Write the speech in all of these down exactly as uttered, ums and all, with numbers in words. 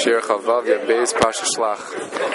Shir Chavav Beis Pasha Shlach.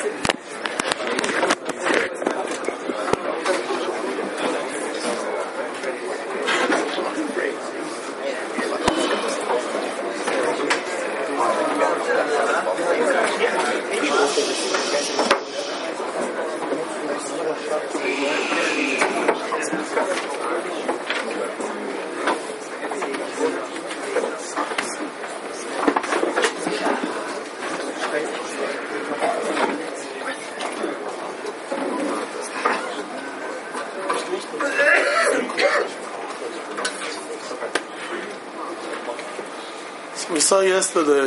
We saw yesterday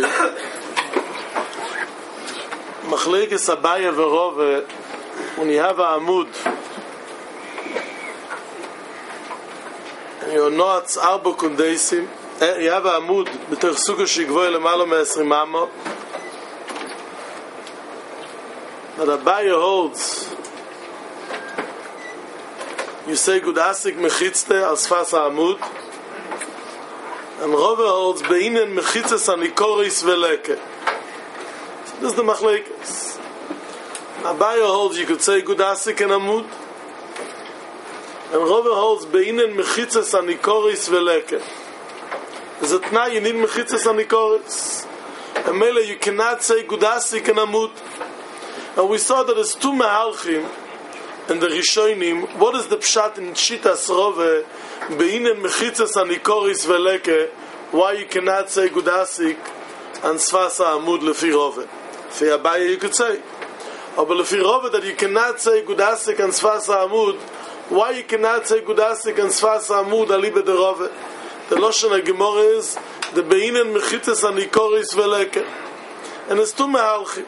Machlekes Abaye v'Rove when you have a Amud and you're not Arba Kundesim, you have a Amud b'tech Sukkah shigvoy lemalo me'esrim amo, that Abaye holds you say Gudasik mechitzte al sfas ha'amud, and Rove holds beinen mechitzes anikoris veleke. So this is the machlekes. Abaye holds you could say Gudasik and Amud, and Rove holds beinen mechitzes anikoris veleke. There's a tnai, you need mechitzes anikoris. And mele you cannot say Gudasik and Amud. And we saw that there's two mehalchim and the Rishonim. What is the pshat in Shitas Rove beinen mechitzes anikoris veleke? Why you cannot say Gudasik and Sfasa Amud lefi Rove? Lefi Abaye you could say. But lefi Rove that you cannot say Gudasik and Sfasa Amud, why you cannot say Gudasik and Sfasa Amud alibe de Rove? The Lashon HaGemara is the beinen mechitzes anikoris veleke. And it's two mehalchim.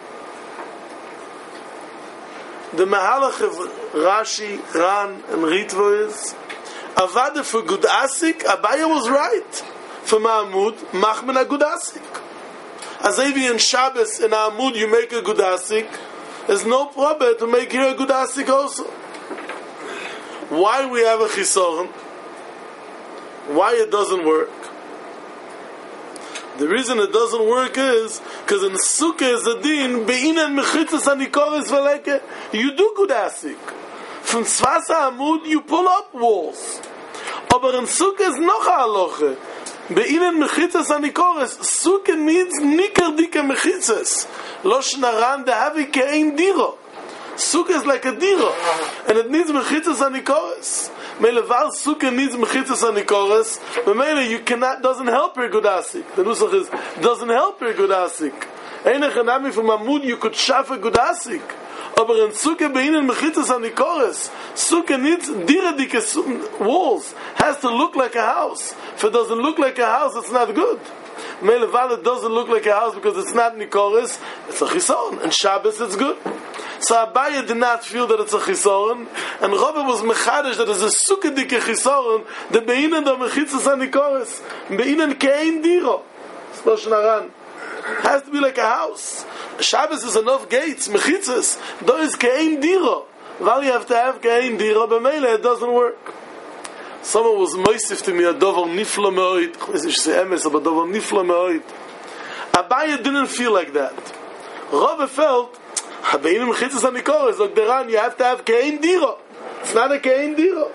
The mehalach of Rashi, Ran, and Ritvo is Avada for Gudasik. Abaye was right. For Ma'amud, Machman a Gudasik. As Avi in Shabbos in Amud you make a Gudasik, there's no problem to make here a Gudasik also. Why we have a Chisoron? Why it doesn't work? The reason it doesn't work is because in Sukkah is the din beinen mechitzes anikoris veleke. You do Gudasik. From Sfasa Amud you pull up walls. But in Sukkah is noch a halacha. Beinen mechitzes anikoris. Sukkah needs nikar dike mechitzes. Lo shnaran dehavi kein diro. Sukkah is like a diro, and it needs mechitzes anikoris. Melevar Sukkah needs mechitzes anikoris, but mele you cannot, doesn't help her Gudasik. The nusach is doesn't help her Gudasik. Eine chanami from Amud you could shafa Gudasik. Aber in Sukkah beinen mechitzes anikoris, Sukkah needs diradike walls. Has to look like a house. If it doesn't look like a house, it's not good. Melevar it doesn't look like a house because it's not nikoris. It's a chisaron. And Shabbos it's good. So Abaye did not feel that it's a chisaron, and Rove was mechadish that it's a sukkah dike chisaron, the beinen da mechitzes anikoris, beinen kein diro. Slosh naran. Has to be like a house. Shabbos is enough gates, mechitzes. Do is kein diro. While you have to have kein diro, b'meile it doesn't work. Someone was moisif to me a dover nifla me'oid. Ich weiß nicht, say emes, aber dover nifla me'oid. Abaye didn't feel like that. Rove felt Beinem mechitzes anikoris, like the Ran, you have to have kein diro. It's not a kein diro.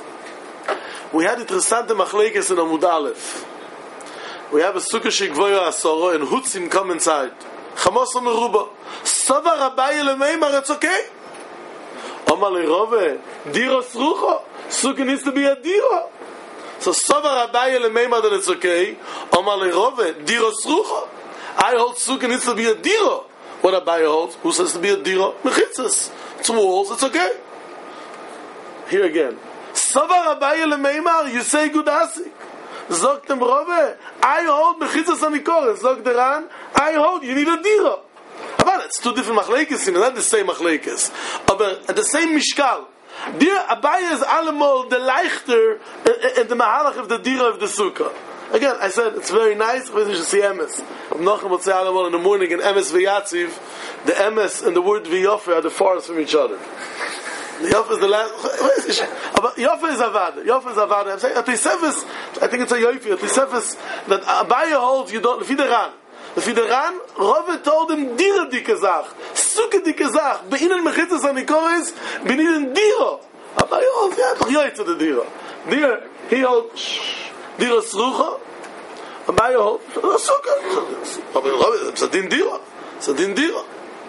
We had interessante machlekes in Amud Aleph. We have a sukkah shigvoya asoro, and hutzim come inside. Chamos meruba. Savar Abaye lemeimar, it's okay. Omar leRove, diro srucho. Sukkah needs to be a diro. So Savar Abaye lemeimar that it's okay. Omar leRove, diro srucho. I hold sukkah needs to be a diro. What Abaye holds? Who says to be a diro? Mechitzes. It's walls, it's okay. Here again. Savar Abaye lemeimar, you say Gudasik. Zog dem Rove, I hold mechitzes anikoris. Zog the Ran, I hold, you need a diro. But it's two different machlekes, it's not the same machlekes. But at the same mishkal. Dir Abaye is allemal the leichter in the mahalach of the diro of the sukkah. Again, I said it's very nice when you see emes. Nochem will say allemal in the morning in emes v'yatziv. The emes and the word v'yofe are the farthest from each other. The yofe is the last. Yofe is avad. Yofe is avad. I'm saying at Tisefes, I think it's a yofe. At Tisefes that Abaye holds you don't. Lefi the Ran. Lefi the Ran, Rove told dem Dira dicke Sach. Suke dicke Sach. Bei ihnen mechitzes anikoris, bin ihnen Dira. Aber ja, ja, doch ja, jetzt der Dira. Dira, hier halt, Dira Srucha, aber ja, halt, Suke. Aber es ist ein Dira. Es ist ein Dira.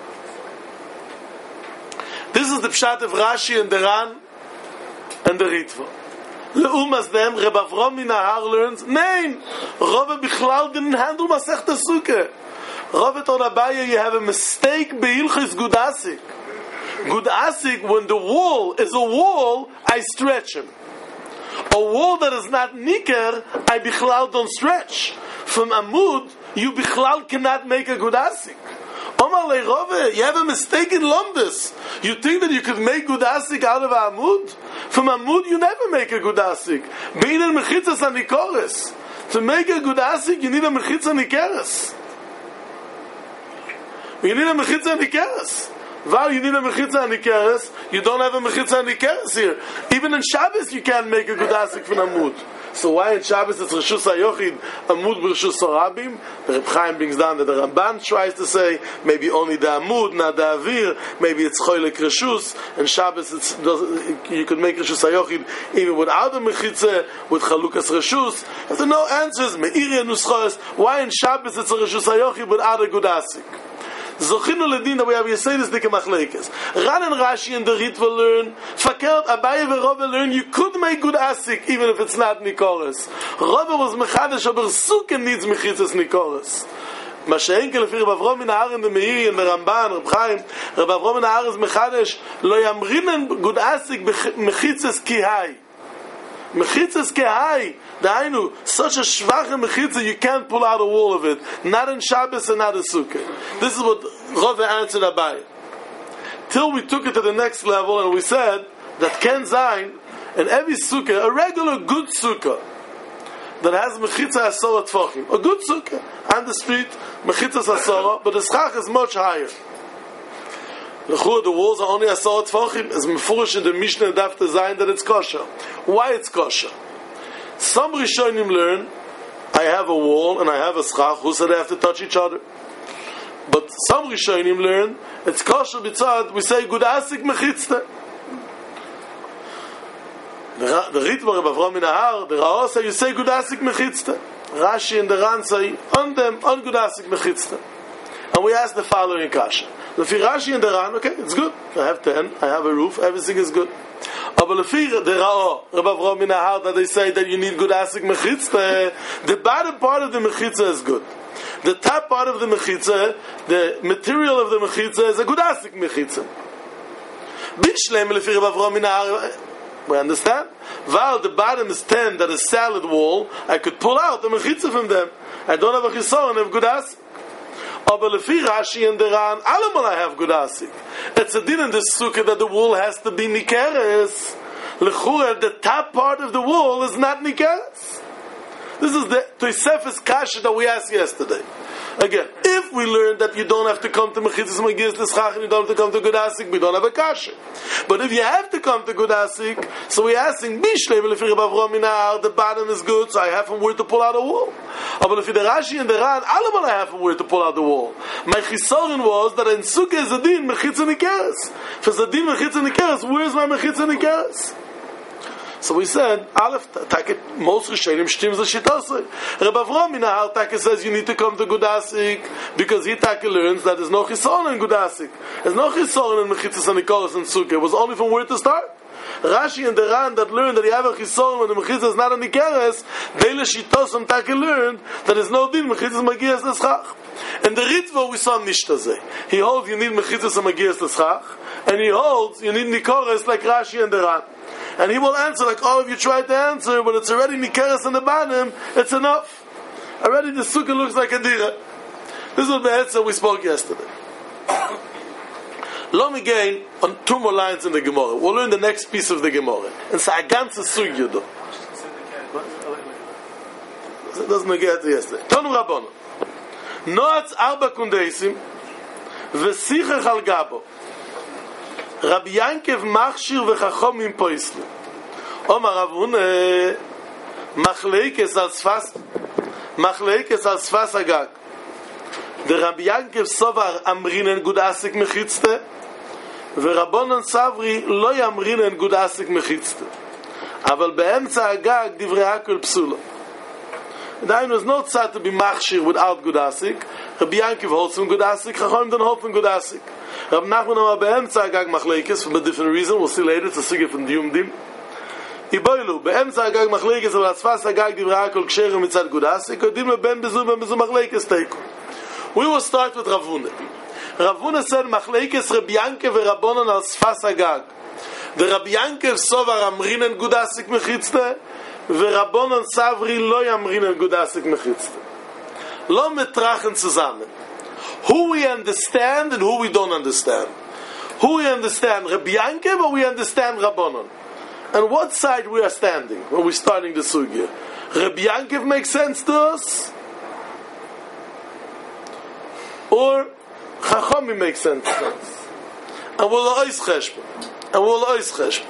This is the Pshat of Rashi and the Ran and the Ritva. Leumas them, Reb Avrom min Ahar learns, nein, Rove Bichlal didn't handle Masech Sukkah. Rove told Abaye, you have a mistake beilchis Gudasik. Gudasik, when the wall is a wall, I stretch him. A wall that is not Niker, I Bichlal don't stretch. From Amud, you Bichlal cannot make a Gudasik. Omar le Rove, you have a mistake in Lomdus. You think that you could make Gudasik out of Amud? From Amud, you never make a Gudasik. Bein el mechitzas anikoris. To make a Gudasik, you need a mechitza nikeres. You need a mechitza nikeres. While you need a mechitza nikeres, you don't have a mechitza nikeres here. Even in Shabbos, you can't make a Gudasik from Amud. So why in Shabbos it's Reshus HaYochid, Amud b'Reshus Harabim? The Reb Chaim brings down that the Ramban tries to say maybe only the Amud, not the Avir. Maybe it's Choylek Reshus. And Shabbos it's, you could make Reshus HaYochid even without the Mechitze, with Chalukas Reshus. If there are no answers, Me'iri and Nuschos, why in Shabbos it's a Reshus HaYochid without a Gudasik? Zochinu ledin that we have Yesodis dike machlekes. Ran and Rashi and the Ritva learn. Fakert Abaye and Rove learn. You could make good asik even if it's not nikoros. Rove was mechadish, aber Sukkah needs mechitzas nikoros. Mashenke lefi Reb Avrom min Ahar and the Meiri and the Ramban, Reb Chaim. Reb Avrom min Ahar is mechadish. Lo yamrinen good asik mechitzas kihai. Mechitzas kihai. Dainu, such a schwache mechitza, you can't pull out a wall of it. Not in Shabbos and not in Sukkah. This is what Rove answered Abaye. Till we took it to the next level and we said that Ken Zayin, in every Sukkah, a regular good Sukkah, that has mechitza asora tfachim. A good Sukkah, on the street, mechitza asora, but the schach is much higher. The walls are only asora tfachim, as mefurish in the Mishnah daf to Zayin that it's kosher. Why it's kosher? Some Rishonim learn, I have a wall and I have a schach, who said they have to touch each other? But some Rishonim learn, it's kosher b'tzad, we say, Gudasik mechitzte. The Ritva Reb Avrom min Ahar, the Ra'ah say, you say Gudasik mechitzte. Rashi and the Ran say, on them, on Gudasik mechitzte. And we ask the following kasha. The Rashi and the Ran, okay, it's good. I have ten, I have a roof, everything is good. But the Ra'ah, Reb Avrom min Ahar, that they say that you need good asik mechitzah, the bottom part of the mechitzah is good. The top part of the mechitzah, the material of the mechitzah is a good asik mechitzah. Bishlem lefi Reb Avrom min Ahar, we understand? While the bottom is ten, that is salad wall, I could pull out the mechitzah from them. I don't have a chisaron of good asik. Aber lefi Rashi and the Ran, allemal I have good asik. It's a din in the sukkah that the wall has to be nikeres. Lechura, the top part of the wall is not nikeres. This is the Tosefes kasha that we asked yesterday. Again, if we learn that you don't have to come to Mechitzas Magis L'Schach and you don't have to come to Gudasik, we don't have a kasha. But if you have to come to Gudasik, so we're asking, Bishlei v'lefi Reb Avrom min Ahar, the bottom is good, so I have from where to pull out a wall. But if the Rashi and the Ran, allemal I have from where to pull out the wall. My chisorin was that in Sukkah is a din Mechitza Nikeres. If it's a din Mechitza Nikeres, where's my Mechitza Nikeres? So we said, Aleph, take most Rishonim shtims the shitosei. Reb Avrom min Ahar take says you need to come to Gudasik because he take learns that there's no chisoron in Gudasik. There's no chisoron in Mechitzas Nikoros and Sukkah. It was only from where to start. Rashi and the Ran that learned that you have a chisoron when the Mechitzas is not a Nikeres, Beile shitosim take learned that there's no din Mechitzas Magias L'Schach. And the Ritva we saw nishtazeh. He holds you need Mechitzas Magias L'Schach, and he holds you need Nikoros like Rashi and the Ran. And he will answer like all of you tried to answer, but it's already Nikeres on the bottom, it's enough. Already the Sukkah looks like a Dira. This is what the answer we spoke yesterday. Let me gain on two more lines in the Gemara. We'll learn the next piece of the Gemara. And say a ganze Sugya do. It doesn't get to yesterday. Tonu Rabbono. Noatz arba kundeisim v'sichach al gabo. Rabbi Yankev machshir v'chachom im poisli. Omar Rav Huna machleikes al sfas machleikes al sfas agag. Der Rabbi Yankiv Sovar amrinen gudasik mechitzte, ורבונן סברי לא ימרינן גודאסיק מחיצת אבל באמצע הגג דברי הכל פסולה. There was no tzad to be machshir without gudasik. Rabbi Yankiv holds from gudasik, Chacham don't hold from gudasik. Rabbi Nachman Amar be'emtza agag machlekes for a different reason, we'll see later, it's a sigah from Diyumdim. Iboilu, be'emtza agag machlekes אבל asfas agag דברי הכל ksherim mitzad gudasik, יודעים לבין בזו ובין בזו machlekes teiku. We will start with Rav Huna. Rav Huna said machlekes Rabbi Yankiv v'Rabbanan al sfas agag. The Rabbi Yankiv sovar amrinen gudasik mechitzte, v'Rabbanan savri lo yamrinen gudasik mechitzte. Lo metrachen zusammen. Who we understand and who we don't understand. Who we understand, Rabbi Yankiv, or we understand Rabbanan? And what side we are standing when we're starting the sugya? Rabbi Yankiv makes sense to us? Or Chachami makes sense to us? And we'll ois cheshbon. And we'll ois cheshbon.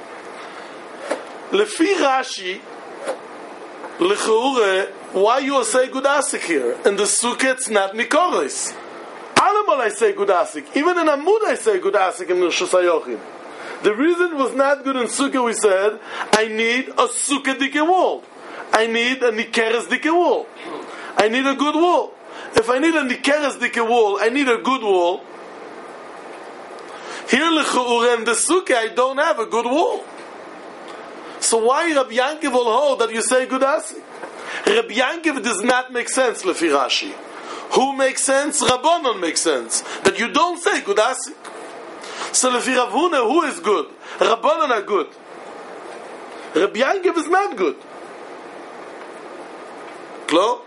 Lefi Rashi, Lecheure, why you say gudasik here? And the sukkah it's not nikoris. Alamal I say gudasik. Even in Amud I say gudasik in Rishus HaYochim. The reason was not good in sukkah, we said, I need a sukkah dike wall. I need a nikeres dike wall. I need a good wall. If I need a nikeres dike wall, I need a good wall. Here lechuure in the sukkah, I don't have a good wall. So why Rabbi Yankiv will hold that you say gudasik? Rabbi Yankiv does not make sense, lefi Rashi. Who makes sense? Rabbanon makes sense. That you don't say gudasik. So lefi Rav Huna, who is good? Rabbanon are good. Rabbi Yankiv is not good. Klo?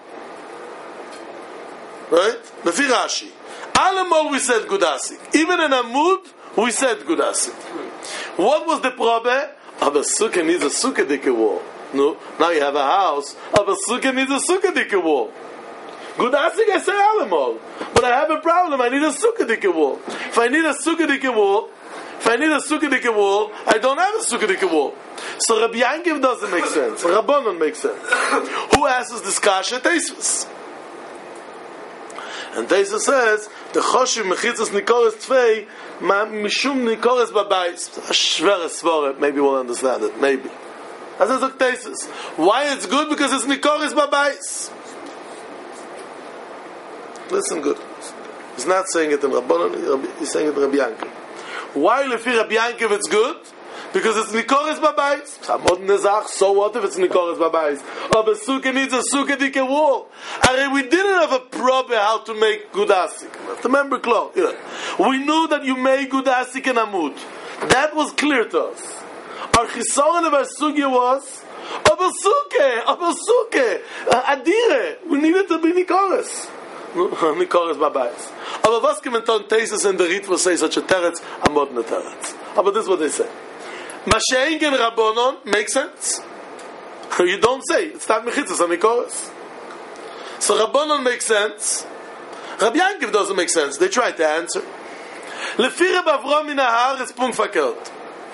Right? Lefi Rashi. Alamol we said gudasik. Even in Amud, we said gudasik. What was the problem? Aber sukkah needs a sukkah dike wall. No, now you have a house. Aber sukkah needs a sukkah dike wall. Gudasik I say alamol. But I have a problem. I need a sukkah dike wall. If I need a sukkah dike wall, if I need a sukkah dike wall, I don't have a sukkah dike wall. So Rabbi Yankiv doesn't make sense. Rabbanon makes sense. Who asks this kasha? Teisvus. And Teisvus says, the choshev mechitzas nikoris tvei ma mishum nikoris babayis. A shvere svore. Maybe we'll understand it. Maybe. As is a Teisvus. Why it's good? Because it's nikoris babayis. Listen good. He's not saying it in Rabbanon, he's saying it in Rabbi Yankiv. Why lefi Rabbi Yankiv it's good? Because it's nikoris babayis. So what if it's nikoris babayis? Oh, but sukkah needs a sukkah dike wall. And we didn't have a problem how to make gudasik. Remember, Klo, you know, we knew that you made gudasik in Amud. That was clear to us. Our chisaron of our sugya was aber sukkah, aber sukkah, adire. We needed to be nikoris. Nikoris babayis. Aber was kommentieren Teisvus and the Ritva say such a teretz? Amod ne teretz. Aber this is what they say. Mashengen Rabbanon makes sense. You don't say it's not mechitzas and nikoris. So Rabbanon makes sense. Rabbi Yankiv doesn't make sense. They try to answer. Lefi Reb Avram min ha'ar is punkt verkehrt.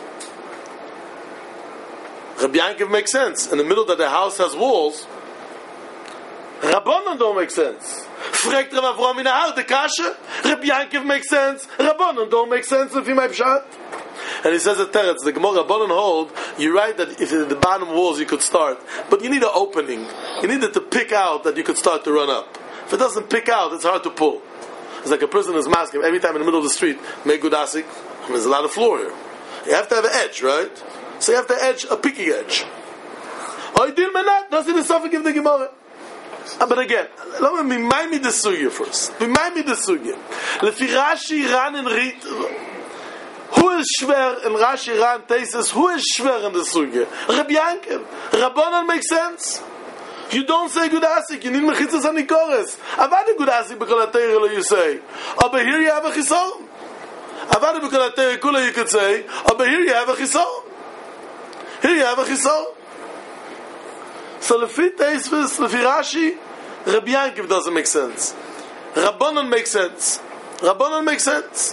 Rabbi Yankiv makes sense. In the middle that the house has walls, Rabbanon don't make sense. Fragt Reb Avram min ha'ar the kasha. Rabbi Yankiv makes sense. Rabbanon don't make sense if you might pshat. And he says at Teretz, the Gemara Rabbanon hold, you're right that if in the bottom walls you could start, but you need an opening. You needed to pick out that you could start to run up. If it doesn't pick out, it's hard to pull. It's like a person is masking every time in the middle of the street, make gudasik, there's a lot of floor here. You have to have an edge, right? So you have to edge, a picky edge. Oh, you did not? Doesn't the Suffolk give the Gemara? But again, let me remind me the sugya first. Remind me the sugya. Lefi Rashi ran and read. Who is schwer in Rashi ran Teisvus? Who is schwer in the sugya? Rabbi Yankiv. Rabbanon makes sense. You don't say gudasik. You need mechitzas and nikoris. Avada gudasik b'kol ha'teira you say. But here you have a chisaron. Avada b'kol ha'teira kula you could say. But here you have a chisaron. Here you have a chisaron. So lefi Teisvus, lefi Rashi, Rabbi Yankiv doesn't make sense. Rabbanon makes sense. Rabbanon makes sense.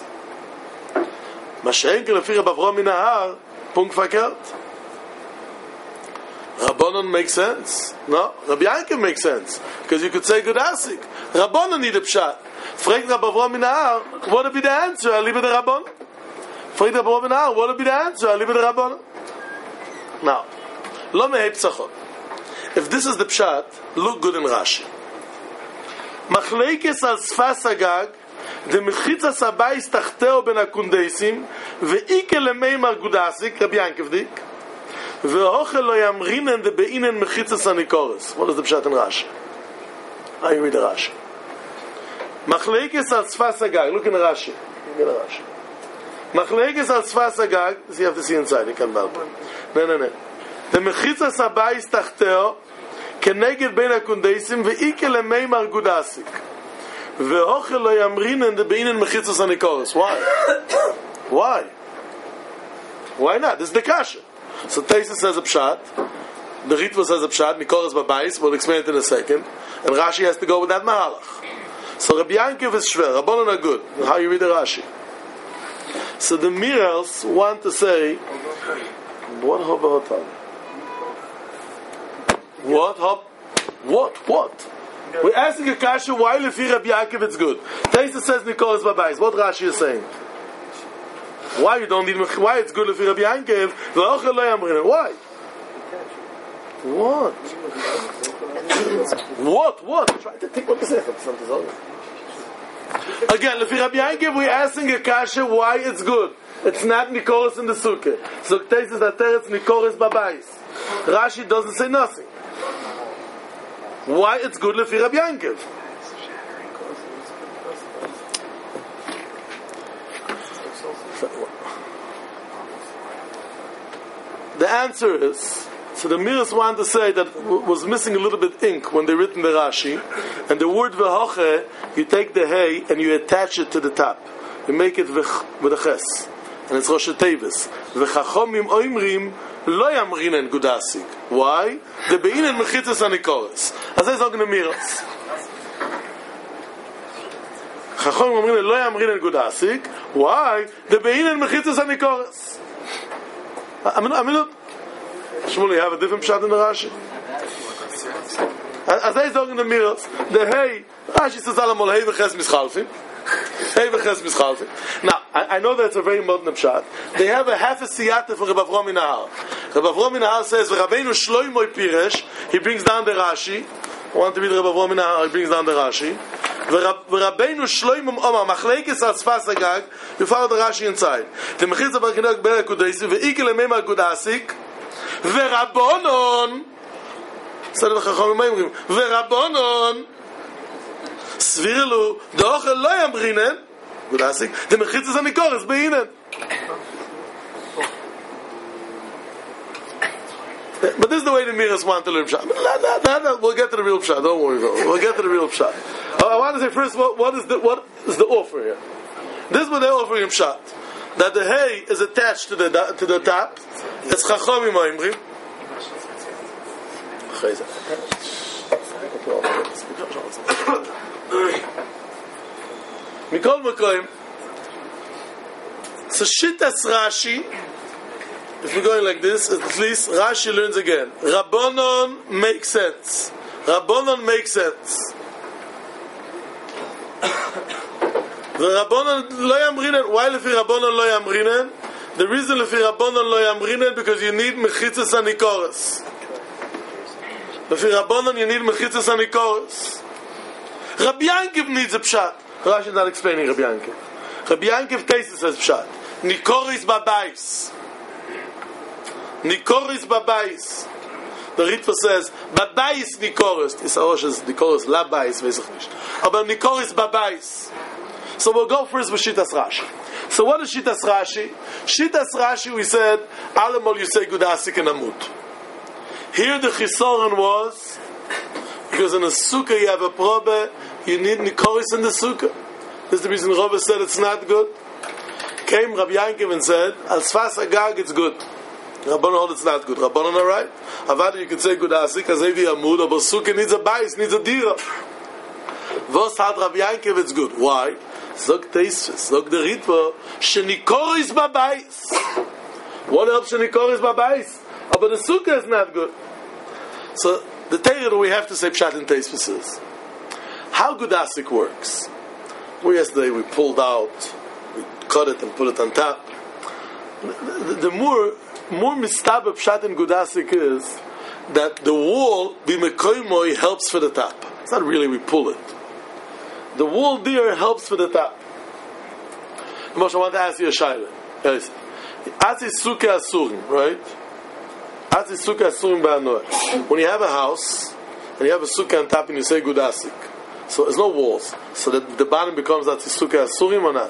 Mashenken lefi Reb Avram min ha'ar, punkt verkehrt. Rabbanon makes sense. No? Rabbi Yankov makes sense. Because you could say good asik. Rabbanon need a pshat. Fragt Rabbi Avraham min Nahar, what would be the answer? I'll leave it to Rabbanon. Fragt Rabbi Avraham min Nahar, what would be the answer? I'll leave it to Rabbanon. Now, lo mehei psachot. If this is the pshat, look good in Rashi. Machleikes al sfas agag, de mechitzas habayis tachteo ben hakundeisim, ve'ike lemeimar gudasik, Rabbi Yankov dik, ve'ochel lo yamrinen de beinen mechitzas hanikoros. What is the pshat in Rashi? How you read the Rashi? Machleikes al sfas agag, look in Rashi. Look in Rashi. Machleikes al sfas agag, this you have to see inside, you can't balp. No, no, no. The mechitzas habayis tachteo, כנגד בין הקונדייסים ואיקה למימר גודסיק ואוכל לא ימרינן דבאינן מחיצוס הניקורס. Why? Why? Why not? This is the kasha. So Taisa says a pshat, the Ritva says a pshat, Nikoros Babayis, we'll explain it in a second, and Rashi has to go with that mahalach. So Rabbi Yankov is shver, Rabbanon are good. How you read the Rashi? So the Mirals want to say, what hobahotam? What? Hop? What? What? We're asking a kasha why lefi Rabbi Yankov it's good. Taisa says Nikoros Babayis. What Rashi is saying? Why you don't need? Why it's good lefi Rabbi Yankov? V'ochel lo yamrinen. Why? What? What? What? Try to think what this is. Again, lefi Rabbi Yankov, we're asking a kasha why it's good. It's not Nikoros in the sukkah. So Taisa says that it's Nikoros Babayis. Rashi doesn't say nothing. Why it's good lefi Rabbi Yankov? The answer is, so the Miras want to say that w- was missing a little bit ink when they written the Rashi, and the word vehoche, you take the hay and you attach it to the top. You make it vich, with a ches, and it's Rosh Tevis. V'chachomim oimrim lo yamrinen gudasik. Why? The beinen mechitzas hanikoros. As I sagen the Miras. Chachomim omrinen lo yamrinen gudasik. Why? The beinen mechitzas hanikoros. I mean, I mean, Shmuel, you have a different pshat in the Rashi. As I sagen the Miras, the hey, Rashi says alamol hey v'ches mischalfim. Hey v'ches mischalfim. Now, I, I know that's a very modern pshat. They have a half a siyata for Rabbi Avraham min Nahar. Rabbi Avraham min Nahar says, Rabbeinu Shlomo Piresh, he brings down the Rashi. I want to read Rabbi Avraham min Nahar, he brings down the Rashi. Rabbeinu Shlomo Omar, Machleikes al Sfas Agag, you follow the Rashi inside. The Mechitza Barchinok Berek Kudeisi, ve'ike lemeimar gudasik, ve'rabonon, said the Chachomim Meimrim, ve'rabonon, Svirlu, the Ochel lo yamrinen, gudasik, the Mechitzas hanikoros beinen. But this is the way the Miras want to learn Pshat. We'll get to the real Pshat. Don't worry. We'll get to the real Pshat. I want to say first, what, what is the what is the offer here? This is what they're offering Pshat. That the hay is attached to the to the top. It's Chachomim Oimrim. Mikol Makoim. So Shittas Rashi. If we're going like this, at least Rashi learns again. Rabbanon makes sense. Rabbanon makes sense. The Rabbanon lo yamrinen. Why lefi Rabbanon lo yamrinen? The reason lefi Rabbanon lo yamrinen because you need mechitzas hanikoros. Lefi Rabbanon you need mechitzas hanikoros. Rabbi Yankov needs a pshat. Rashi is not explaining Rabbi Yankov. Rabbi Yankov Taisa says pshat. Nikoris babayis. Nikoris babayis. The Ritva says babayis nikoris. This Arosh is nikoris labayis veisach nish. But nikoris babayis. So we'll go first with Shittas Rashi. So what is Shittas Rashi? Shittas Rashi we said alamol you say gudasik and amut. Here the chisoron was because in a sukkah you have a probe, you need nikoris in the sukkah. This is the reason Rava said it's not good. Came Rabbi Yankov and said al sfas agag it's good. Rabbanon hold it's not good. Rabbanon are right. Avada you could say gudasik as evi amud, but sukkah needs a bais, needs a dira. Vos had Rabbi Yankov it's good. Why? Zog teisves, zog the ritva, shenikoris babayis. What helps shenikoris babayis? Oh, but the sukkah is not good. So the Torah we have to say Pshat in Tosfos is how Gudasik works. We yesterday we pulled out, we cut it and put it on top. The, the, the more more Mistaba Pshat in Gudasik is that the wall Bimekoimoi helps for the top. It's not really we pull it. The wall there helps for the top. Moshe, I want to ask you a shayla. Yes. As is sukkah asurim, right? As is sukkah asurim ba'anoah. When you have a house and you have a sukkah on top and you say Gudasik, so there's no walls, so that the bottom becomes as is sukkah asurim or not?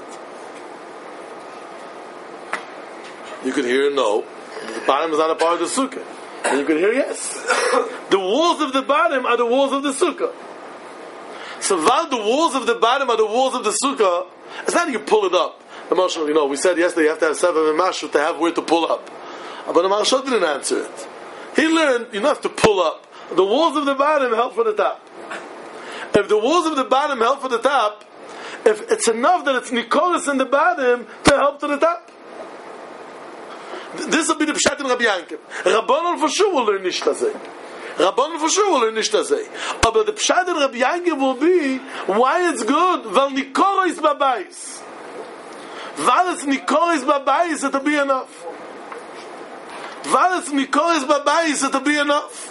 You could hear no. The bottom is not a part of the sukkah. And you could hear yes. The walls of the bottom are the walls of the sukkah. So while the walls of the bottom are the walls of the sukkah, it's not that you pull it up. The Marshal, you know, we said yesterday you have to have seven and Mashu to have where to pull up. But the Marshal didn't answer it. He learned you don't have to pull up. The walls of the bottom help for the top. If the walls of the bottom help for the top, if it's enough that it's Nikolas in the bottom to help to the top. This will be the Pshat in Rabbi Yankiv. Rabbanon for sure will learn Nishtazeh. Rabbanon for sure will learn Nishtazeh. But the Pshat in Rabbi Yankiv will be why it's good. Val Nikora is Babayis. Val it's Nikora is Babayis, it'll be enough. Val it's Nikora is Babayis, it'll be enough.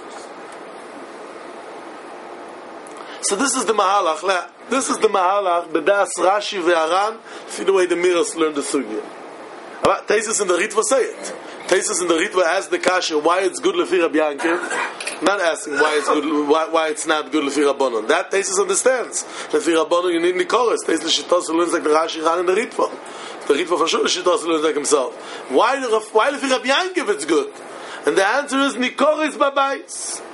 So this is the Mahalach. This is the Mahalach. B'das Rashi ve'Aran. See the way the Miras learned the Sugya. Taisus in the Ritva say it. Taisus in the Ritva asks the Kasha why it's good Lefi Rabbi Yankiv. Not asking why it's good, why, why it's not good Lefi Rabbanon. That Taisus understands. Lefi Rabbanon you need Nikolas. Taisus Shittos learns like the Rashi Ran in the Ritva. The Ritva for sure Shittos learns like himself. Why why Lefi Rabbi Yankiv it's good? And the answer is Nikolas Babayis.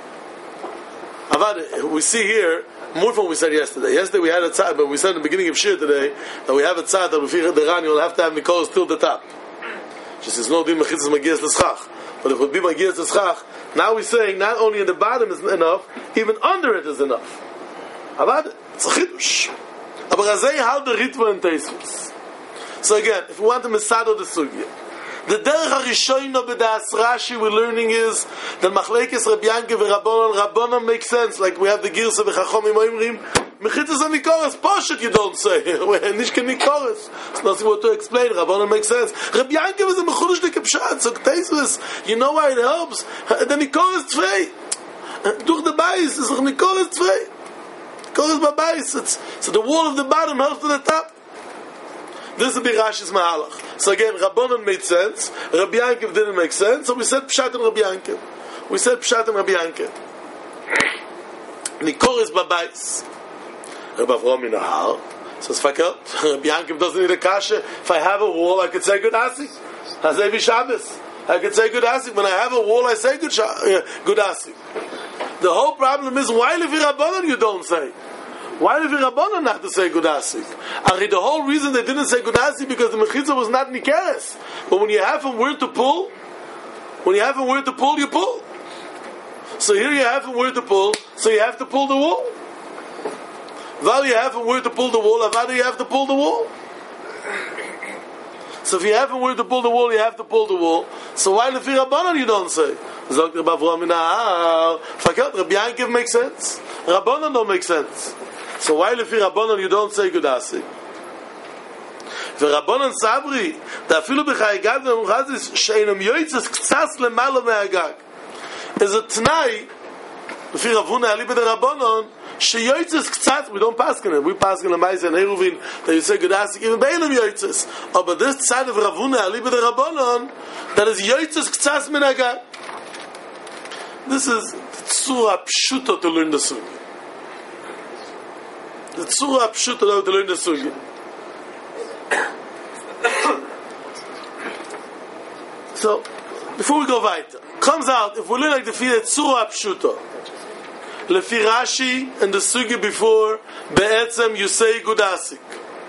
Avad, we see here more from what we said yesterday. Yesterday we had a tzad, but we said in the beginning of Shir today that we have a tzad that Lefi the Ran you'll have to have Nikolas till the top. She says, no, din mechitzas magias l'schach. But if it would be magias l'schach, now we're saying not only in the bottom is enough, even under it is enough. Avad, it's a chidush. Aber azay how the Ritva and Tosfos. So again, if we want to mesado the sugya, the derech harishoyno b'das Rashi we're learning is that machlekes Rabbi Yankiv and Rabbanon, Rabbanon makes sense, like we have the girsa v'chachomim oimrim, mechitzas and nikoras, poshet you don't say, nish ke nikoras. It's nothing what to explain, Rabbanon makes sense. Rabbi Yankiv is a mechudosh de kepshat, so Tosfos, you know why it helps? The nikoras tvei. Durch the bayis, it's like nikoras tvei. Nikoras babayis, so the wall of the bottom helps to the top. This will be Rashi's Mahalach. So again, Rabbanon made sense. Rabbi Yankiv didn't make sense. So we said Pshat and Rabbi Yankiv. We said Pshat and Rabbi Yankiv. Nikoris Babayis. Rabbi Avraham in the Har says, fuck up. Rabbi Yankiv doesn't need a kasha. If I have a wall, I could say good asik. Hazevi Shabbos. I could say good asik. When I have a wall, I say good, uh, good asik. The whole problem is, why Lefi Rabbanon you don't say? Why did the Rabbanon not to say Gudasik? Ari, the whole reason they didn't say Gudasik because the Mechitza was not Nikeres. But when you have from where to pull, when you have from where to pull, you pull. So here you have from where to pull, so you have to pull the wall. While you have from where to pull the wall, Avada you have to pull the wall. So if you have from where to pull the wall, you have to pull the wall. So why the Rabbanon you don't say? Zok Rabbi Avraham in the Har. Fakat Rabbi Yankiv makes sense. Rabbanon don't make sense. So why lefi Rabbanon you don't say Gudasik? ורבונן סברי, ואפילו בחי גג ומוחזיס, שאינם יועצס קצת למעלה מהגג. איזה תנאי, לפי רב הונא אליבא דרבונן, שיועצס קצת, we don't pass on it, we pass on the Maisa and Heruvin, that you say Gudasik, even beinem yoitzes. But this side of Rav Huna Aliba de Rabbanon, that is yoitzes ktsas min hagag. This is the tzura pshuto to learn the sugi. The tzura pshuto to learn the sugi. So, before we go weiter, comes out, if we learn like the field, tzura pshuto. Lefi Rashi and the sugi before, be'etzem you say Gudasik.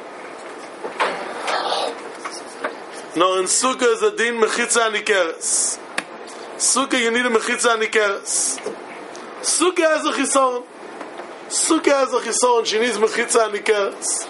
No, in sukkah is a din mechitza anikeres. Sukkah you need a mechitza anikeres. Sukkah has a chisoron. Sukkah has a chisoron. She needs mechitza anikeres.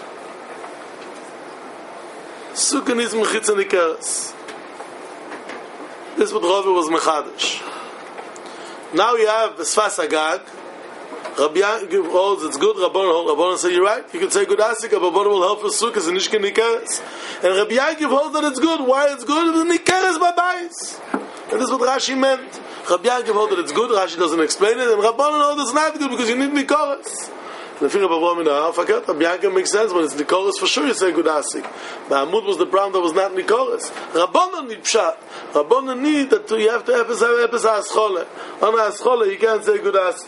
Sukkah needs mechitza anikeres. This is what Ravi was mechadish. Now you have Sfas Agag. Rabbi Yankiv holds it's good. Rabbanon Rabbanon say you're right. You can say good asik, but Rabbanon will help for sukkahs and nishkin nikeres. And Rabbi Yankiv holds that it's good. Why it's good? The nikeres babayis. And this is what Rashi meant. Rabbi Yankiv holds that it's good. Rashi doesn't explain it, and Rabbanon holds it's not good because you need nikeres. The figure of Avraham in the half Rabbi Yankiv makes sense, but it's nikeres for sure. You say good asik. But Amud was the brown that was not nikeres. Rabbanon need pshat. Rabbanon need that you have to epis epis aschole. On aschole you can't say good asik.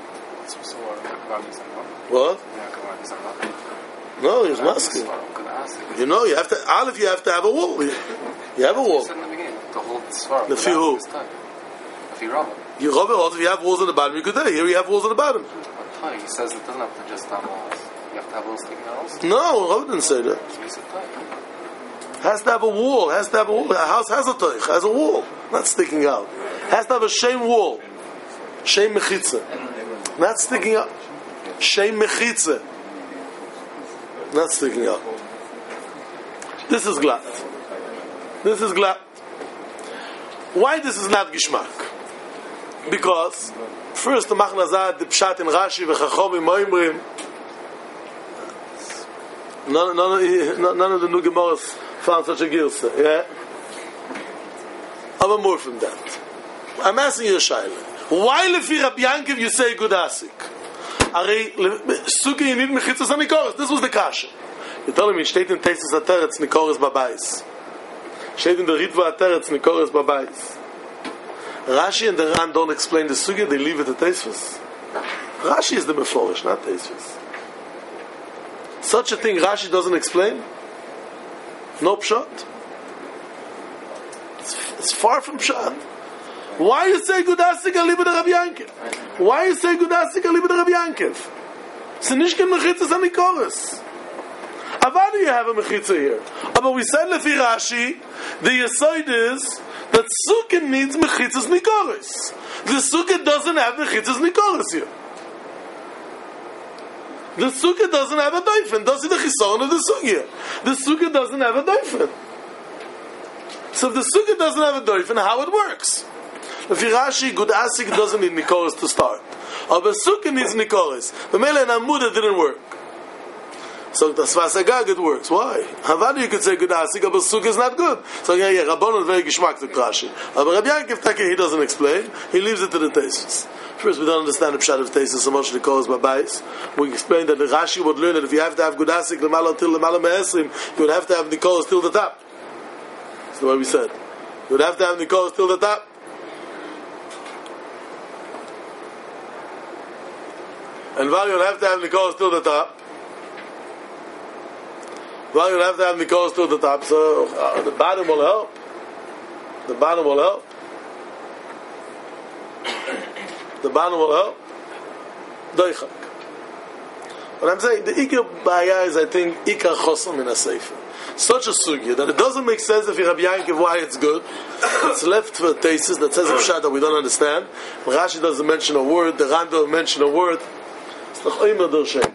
What? No, he's masking. You know, you have to. Aleph, you have to have a wall. You, you have a wall. The whole tzvar. The few who? If you rub it. You rub it. Also, if you have walls on the bottom, you could do it. Here, you have walls on the bottom. He says it doesn't have to just have walls. You have to have walls sticking out also. No, Rav didn't say that. Has to have a wall. Has to have a wall. A house has a toich. Has a wall, not sticking out. Has to have a shame wall. Shame mechitza. Not sticking out. Shame mechitza. Not sticking out. This is glatt. This is glatt. Why this is not gishmak? Because first the machnazad, the pshat in Rashi v'chachomim moimrim. None, none, none of the new Gemaras found such a girsa. Yeah. I'm more from that. I'm asking you a shayla. Why lefi Rabbi Yankiv you say good asik? Arei suki you need mechitzas anikoros. This was the kasha. You tell me steht in Tesis Ateretz nikoros babais. Steht in the Ritva Ateretz nikoros babais. Rashi and the Ran don't explain the sugi. They leave it at Tesis. Rashi is the meforish, not Tesis. Such a thing Rashi doesn't explain. No pshat. It's, it's far from pshat. Why you say good asik aliba de Rabbi Yankiv? Why you say good asik aliba de Rabbi Yankiv? It's nicht kein mechitzas anikoros. Avad you have a mechitza here. But we said lefi Rashi, the yesod is that sukkah needs mechitzas nikoros. The sukkah doesn't have mechitzas nikoros here. The sukkah doesn't have a doifen. Doesn't the chisaron of the sukkah? The sukkah doesn't have a doifen. So if the sukkah doesn't have a doifen, how it works? If Rashi, good asik doesn't need nikoros to start. But the sukkah needs nikoros. But mele and amuda didn't work. So the Sfas Agag it works. Why? Havani you could say good asik, but sukkah is not good. So yeah, yeah, Rabbanon very gishmak to Rashi. But Rabbi Yankiv Taki he doesn't explain. He leaves it to the Tesis. First, we don't understand the pshat of Tesis so much nikoros babais. We explained that the Rashi would learn that if you have to have good asik lemala till lemala me'esrim, you would have to have nikoros till the top. That's the way we said. You would have to have nikoros till the top. And while you'll have to have nikoros till the top, while you'll have to have nikoros till the top, so uh, the bottom will help. The bottom will help. The bottom will help. Doichak. But I'm saying the ikar baya is, I think, ikar chosam in a sefer. Such a sugya that it doesn't make sense if you Rabbi Yankiv why it's good. It's left for thesis that says a pshat that we don't understand. Rashi doesn't mention a word. The Ran doesn't mention a word. It's the choymer der shem.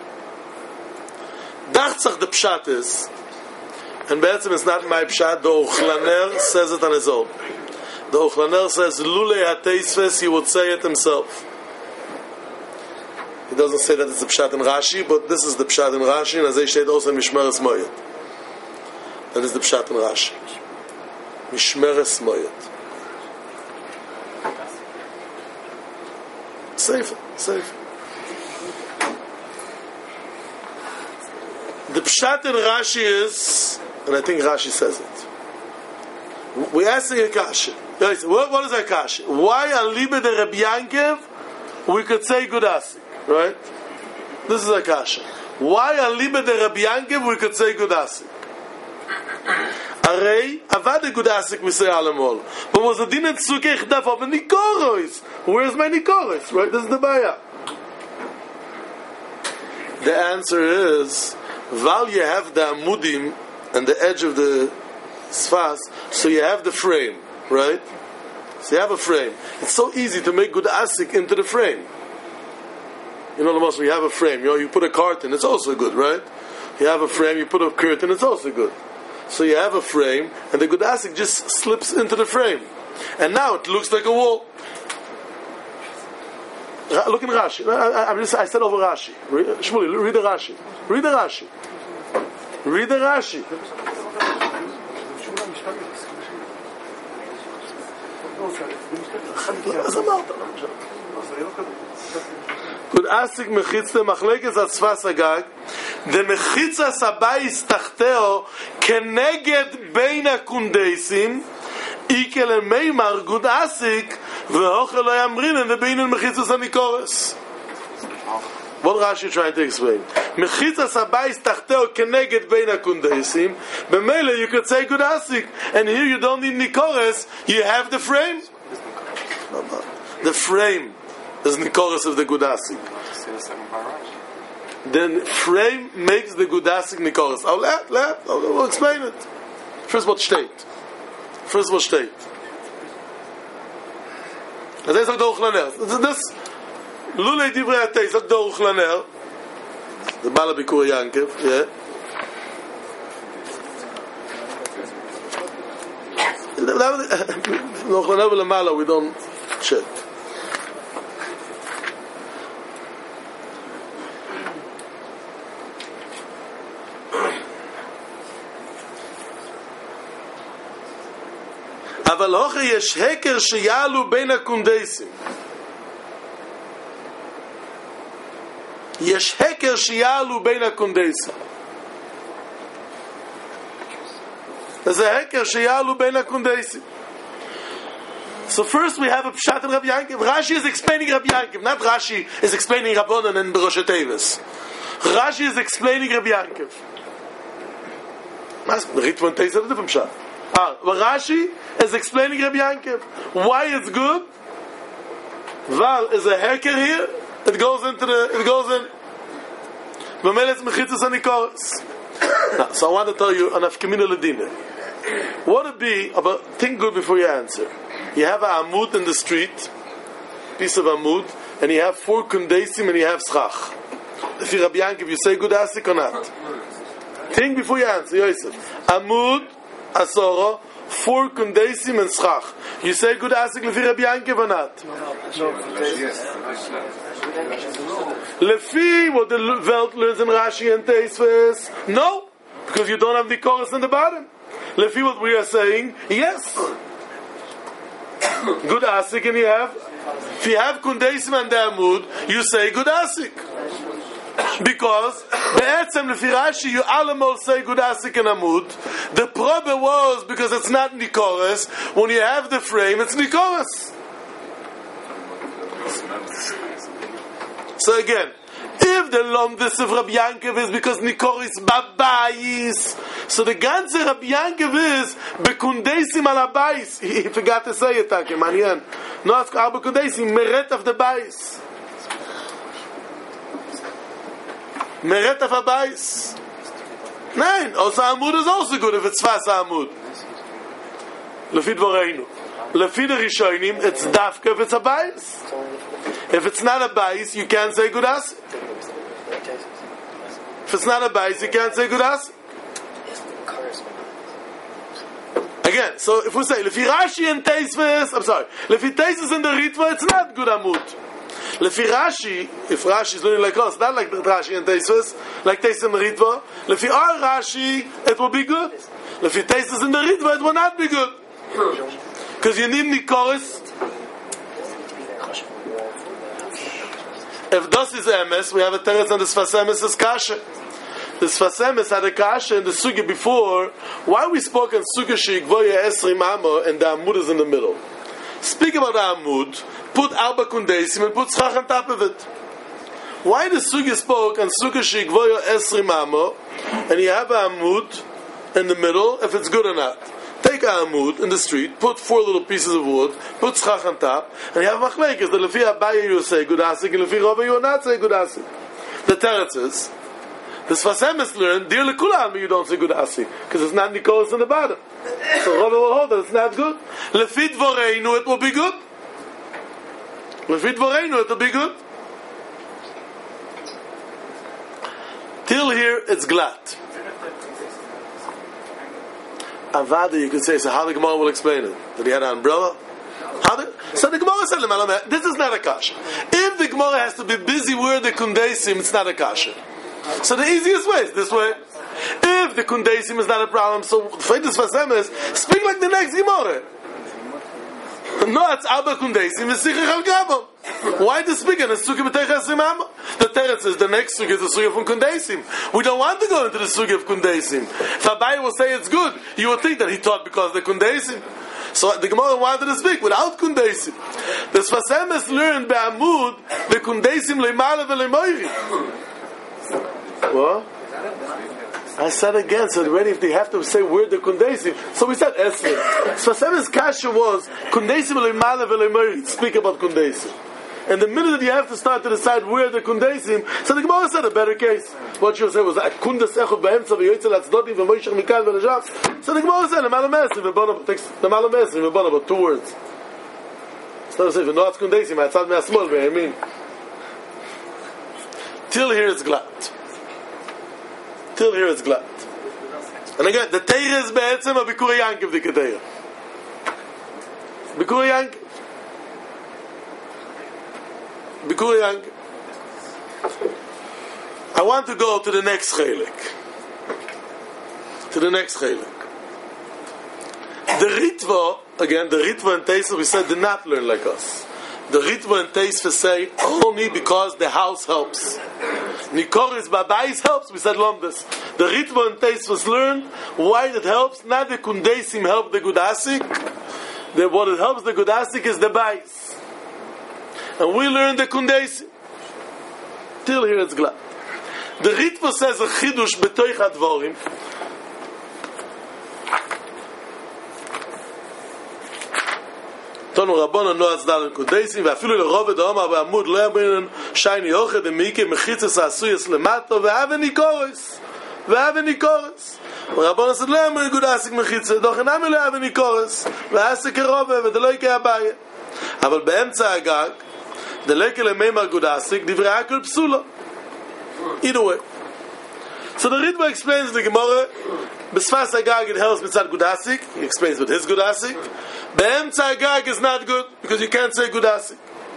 Dachtzach the pshat is, and be'etzim it's not my pshat. The Ochlaner says it on his own. The Ochlaner says, Lule ha-teisves, he would say it himself. He doesn't say that it's a pshat in Rashi, but this is the pshat in Rashi, and as they said also in Mishmeres Moyet. That is the pshat in Rashi. Mishmeres Moyet. Safe, safe. The pshat in Rashi is, and I think Rashi says it. We asking a kasha. What, what is a kasha? Why on Libe de Rabbi Yankiv we could say good asik, right? This is a kasha. Why on Libe de Rabbi Yankiv we could say good asik? Arei avad good asik we say alamol. But was a din et suke chdaf of nikoros? Where's my nikoros? Right? This is the baya. The answer is, while you have the amudim and the edge of the sfas, so you have the frame, right? So you have a frame. It's so easy to make good asik into the frame. You know, the most, you have a frame, you know, you put a curtain, it's also good, right? You have a frame, you put a curtain, it's also good. So you have a frame, and the good asik just slips into the frame. And now it looks like a wall. Look in Rashi. I, I, just, I said over Rashi. Shmuley, read the Rashi. Read the Rashi. Read the Rashi. אז אמרת. Good asik mechitzte machlekes atzfas agag, de mechitzas abayis tachteo keneged bein hakundeisim, ikele meimar good asik vehochel lo yamrinen de bein mechitzas hanikores. What Rashi is trying to explain? Mechitzas abayis tachteo keneged bein hakundeisim. B'meile you could say good asik, and here you don't need nikores. You have the frame. The frame is Nikoros of the Gudasik. Then frame makes the Gudasik Nikoros. Oh, let, let, we'll explain it. First what state. First what state. As I said, the Uchlaner. This, Lulei Divrei Atei, said the Uchlaner. The Bala Bikur Yankiv, yeah. The Uchlaner V'Lamala, we don't check. אבל הוכי יש הקר שיעלו בין הקונדייסים. יש הקר שיעלו בין הקונדייסים. זה הקר שיעלו בין הקונדייסים. So first we have a pshat in Rabbi Yankiv. Rashi is explaining Rabbi Yankiv, not Rashi is explaining Rabbanan and Rosh Tevis. Rashi is explaining Rabbi Yankiv. Mas Ritva and Teis are a different pshat. Ah, but Rashi is explaining Rabbi Yankiv. Why it's good? Val is a heker here. It goes into the. It goes in. V'meles mechitzas hanikoros. So I want to tell you an afkamina ledina. What would be about? Think good before you answer. You have a amud in the street, piece of amud, and you have four kundeisim and you have schach. If you Rabbi Yankiv, you say good asik or not? Think before you answer, Yosef. Amud, asoro, four kundeisim and schach. You say good asik lefi Rabbi Yankiv or not? Lefi what the Welt learns in Rashi and Teisves? No, because you don't have the chorus in the bottom. Lefi what we are saying? Yes. Good asik, and you have, if you have kundeisim and the amud, you say good asik. Because be'etzem lefi Rashi, you all say good asik and amud. The problem was because it's not nikoros. When you have the frame, it's nikoros. So again, if the lomdus of Rabbi Yankiv is because nikoros babayis, so the ganze Rabbi Yankiv is bekundeisim al abayis. He forgot to say it, Taki Manian. No, it's called bekundeisim meret of the bayis. Meret of abayis. Nein, also amud is also good if it's fast amud. Lefi dvoreinu. Lefi the rishonim, it's dafka if it's a bayis. If it's not a bayis, you can't say good asik. If it's not a bayis, you can't say good asik. Again, so if we say lefi Rashi and Teisves, I'm sorry, lefi Teisves and the Ritva, it's not good amud. Lefi Rashi, if Rashi is learning like us, not like Rashi and Teisves, like Teisves and the Ritva, lefi our Rashi, it will be good. Lefi Teisves and the Ritva, it will not be good. Because you need nikoros. If das is emes, we have a teretz on the Sfas Emes is kasha. The Sfas Emes had a kasha in the sugi before. Why we spoke on sugi sheikvoya esrim amo and the amud is in the middle. Speak about the amud, put arba kundeisim and put schach on top of it. Why the sugi spoke on sugi sheikvoya esrim amo and you have a amud in the middle if it's good or not? Take a amud in the street, put four little pieces of wood, put schach on top, and you have machlekes. The lefi abaye you say good asik, and lefi rova you will not say good asik. The teretz is, the Sfas Emes learned, dear lekulam, you don't say good asik, because it's not nikoros in the bottom. So rova will hold that it's not good. Lefi dvoreinu, it will be good. Lefi dvoreinu, it will be good. Till here, it's glatt. Avada, you could say, so how the Gemara will explain it? That he had an umbrella? How the, so the Gemara Gemara said, this is not a kasha. If the Gemara has to be busy where the kundesim, it's not a kasha. So the easiest way is this way. If the kundesim is not a problem, so Feitus Fasem is, speak like the next Gemara. No, it's Abba kundesim, it's Sichach al Gabam. Why the speaker? The teretz is the next sugi is the sugi from kundesim. We don't want to go into the sugi of kundesim. If Abai will say it's good, you would think that he taught because of the kundesim. So the Gemara wanted to speak without kundesim. The Sfasem is learned by Amud the kundesim leimala v'leimoiri. What? I said again, so already if they have to say where the kundesim, so we said Esler. Sfasem's kasha was kundesim leimala v'leimoiri. Speak about kundesim. And the minute that you have to start to decide where the kundesim, so the Gemara said a better case. What you said was kundes echot b'emtza v'yoytzel atzdotim v'moishach mikal v'lejam. So the Gemara said the malamesi v'bonabot takes the malamesi v'bonabot two words. Instead of saying no it's kundesim, I thought me asmol v'yamin. Till here it's glad. Till here it's glad. And again, the teira is be'etzem a bikur yankiv the keteira. Bikur yankiv. Bikur yankiv. I want to go to the next chelik. To the next chelik. The Ritva, again, the Ritva and Teisva, we said, did not learn like us. The Ritva and Teisva say, only because the house helps. Nikoris Babais helps, we said Lomdes. The Ritva and Teisva learn why it helps. Not the Kundesim help the Gudasik. The, what it helps the Gudasik is the Bais. And we learn the Kundesim. Till here it's glad. The Ritva says a chidush betoich advorim. Tonu Rabbanon no azdal kudesim, ואפילו לרובד האומר בעמוד לא יברינן שייני אוכל דמיקי מחיצס העשuyas למטו ואבן ניקורס ואבן ניקורס ורבbanon said לא יברינן גודסיק מחיצס דוח אינם לא אבן ניקורס ועסק הרובד ודלא יקה הבעיה אבל באמצע הגג דלקה למימר גודסיק דברי הכל פסולה. Either way. So the Ritva explains the Gemara. Besfas Agag it helps mitzad Gudasik. He explains with his Gudasik. Be'emtza Agag is not good because you can't say Gudasik.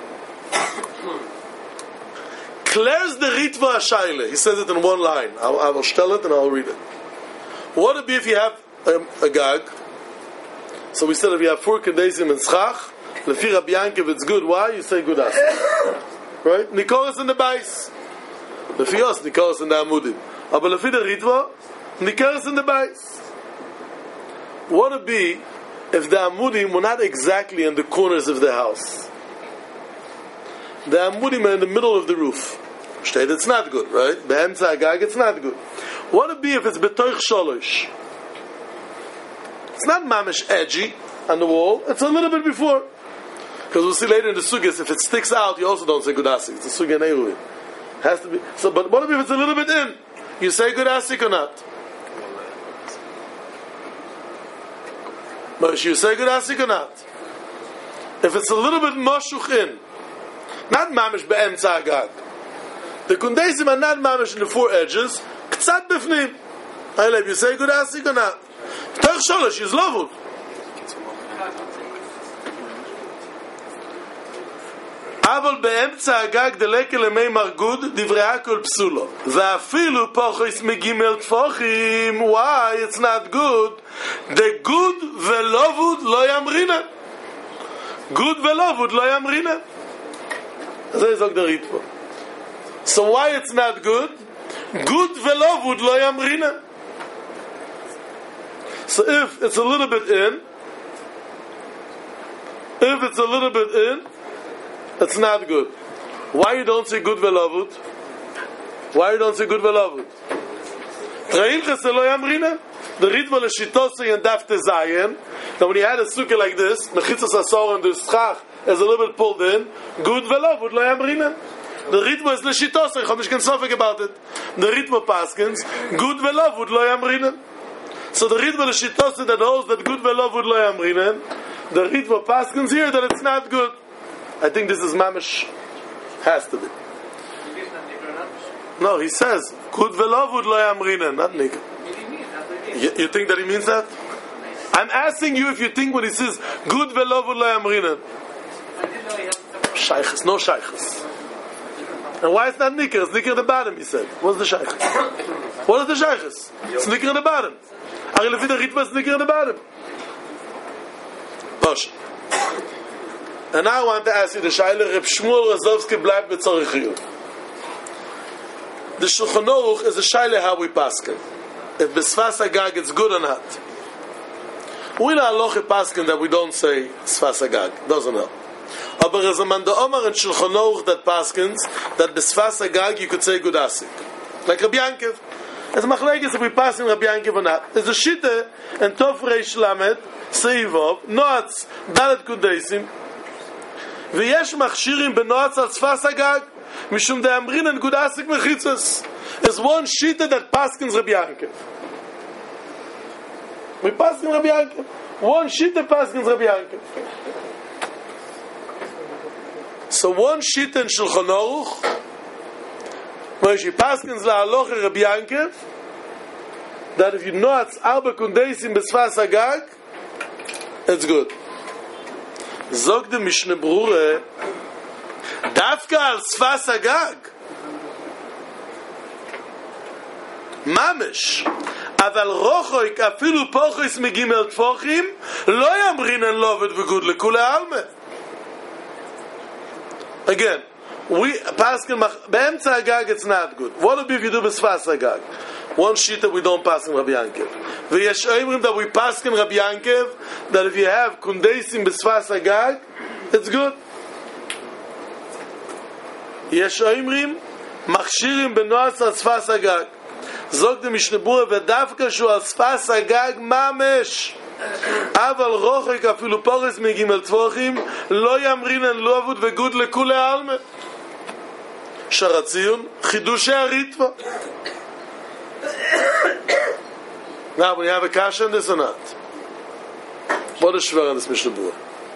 Clears the Ritva Ashayle. He says it in one line. I'll, I will tell it and I'll read it. What would it be if you have um, Agag? So we said if you have four Kedesim and Schach, Lefi Rabbi Yankiv it's good. Why? You say Gudasik. Right? Nikoros in the Bais. Lefi Yos, Nikoros in the Amudim. But Lefi the Ritva, Nikoros in the Bais. What would it be if the Amudim were not exactly in the corners of the house? The Amudim are in the middle of the roof. State it's not good, right? Be'emtza Agag it's not good. What would it be if it's Betoich Sholosh? It's not mamish edgy on the wall, it's a little bit before. Because we'll see later in the Sugis, if it sticks out, you also don't say Gudasik. It's a Sugya Neiruin. Has to be. So, but what if it's a little bit in? You say Gudasik or not? But you say Gudasik or not? If it's a little bit Moshuch in, not mamish be'emtza Agag. The Kundesim are not mamish in the four edges. K'tzat b'fnim. I like you say Gudasik or not? Toch Sholosh is lovud. אבל באמצע הגג דלקה למי מרגוד דברי הכל פסולו ואפילו פוחס מגימל תפוחים why it's not good the good ולובוד לא ימרינה good ולובוד לא ימרינה זה יזוג דרית פה so why it's not good good ולובוד לא ימרינה so if it's a little bit in if it's a little bit in it's not good. Why you don't say good velavud? Why you don't say good velavud? Trail cheselo yamrina. The Ritva l'shitose and dafte zayin. Now when you had a sukkah like this, mechitzas asor and the schach is a little bit pulled in. Good velavud lo yamrina. The Ritva is l'shitose. Ich habe nicht kein Sofik about it. The Ritva paskins good velavud lo yamrina. So the Ritva l'shitose that holds that good velavud lo yamrina. The Ritva paskins here that it's not good. I think this is mamish has to be. No, he says good velavud lo yamrina, not nikah. You, you think that he means that? I'm asking you if you think when he says good velavud lo yamrina. Shaykhs, no shaykhs. And why is not nicker? It's nicker at the bottom, he said. What's the shaykhs? What is the shaykhs? It's nicker at the bottom. Ari lefi the ritva, it's nicker at the bottom. Posh. And now I want to ask you the Shaila, Reb Shmuel Rozovsky bleibt mit Tzorichiyut. The Shulchan Aruch is a Shaila how we paskin. If B'Sfas Agag it's good or not. We know halacha paskin that we don't say Sfas Agag. Doesn't help. Aber there's a man the Omar in Shulchan Aruch that paskins that B'Sfas Agag you could say good asik. Like Rabbi Yankiv. As a machlekes if we pass in Rabbi Yankiv or not. There's a shitte and Tov Reish Lamed Seivov Noatz Dalet Kudeisim ויש מכשירים בנועץ על שפס הגג משום דאמרין אין גודאסיק מחיצס. There's one shita that paskins Rabbi Yankiv. We paskin Rabbi Yankiv. One shita paskins Rabbi Yankiv. So one shita in Shulchan Aruch where she paskins la'aloche Rabbi Yankiv that if you noatz arba kundeisim b'sfas agag it's good. Zog de Mishnah Brure Dafka al Sfas Agag Mamish Aval Rochoik Afilu Pochis Megimel Tfochim Lo Yamrin and Lovet V'Gud Lekule Alme. Again, we Paskin Be'emtza Agag it's not good. What would be if you do B'Sfas Agag? One sheet that we don't pass in Rabbi Yankiv. V'yesh oimrim that we pass in Rabbi Yankiv that if you have kundeisim b'sfas agag, it's good. Yesh oimrim machshirim b'noas al sfas agag. Zog de Mishnah Brura v'davka shu al sfas agag mamesh. Aval rochik afilu poris megimel tvochim lo yamrin en lo avud v'gud lekule alme. Sharatziyun chidushe aritva. Now, when you have a kasha on this or not? What is shver on this Mishnah Brura?